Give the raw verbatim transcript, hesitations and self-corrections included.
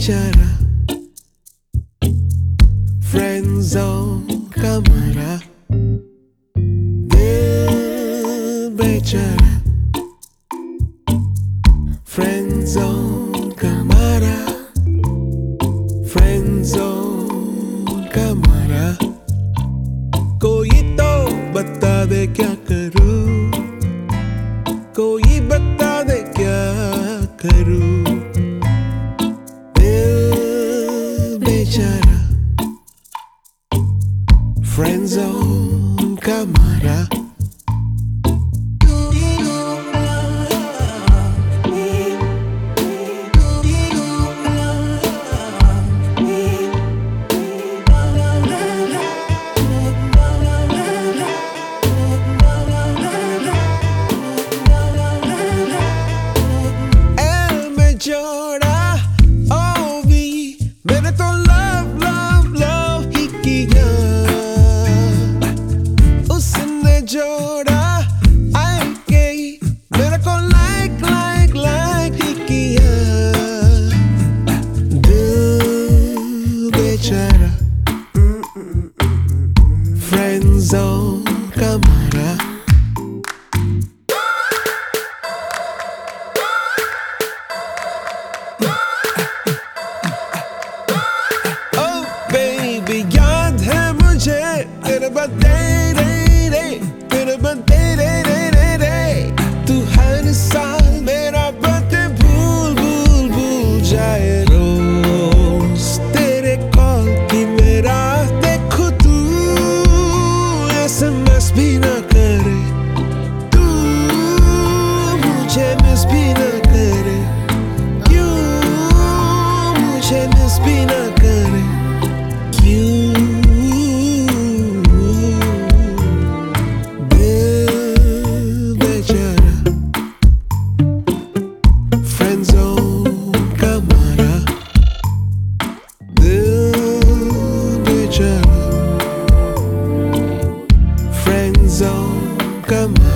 बेचारा friend zone का मारा दिल बेचारा फ्रेंड जोन का मारा फ्रेंड जोन का मारा कोई तो बता दे क्या करूं कोई बता दे क्या करूं दिल बेचारा फ्रेंड जोन का मारा जोड़ा ओ भी मैंने तो लव लव लव ही किया उसने जोड़ा आई के मेरे को लाइक लाइक लाइक ही किया दिल बेचारा फ्रेंड जोन का मारा याद है मुझे तेरे बर्थडे रे रे तेरे बर्थडे रे रे रे रे तू हर साल मेरा बर्थडे भूल भूल भूल जाए रोज तेरे कॉल की मेरा देखो तू एसएमएस भी ना करे तू मुझे मिस भी ना करे क्यों मुझे मिस भी ना करे फ्रेंड जोन का मारा दिल बेचारा फ्रेंड जोन का मारा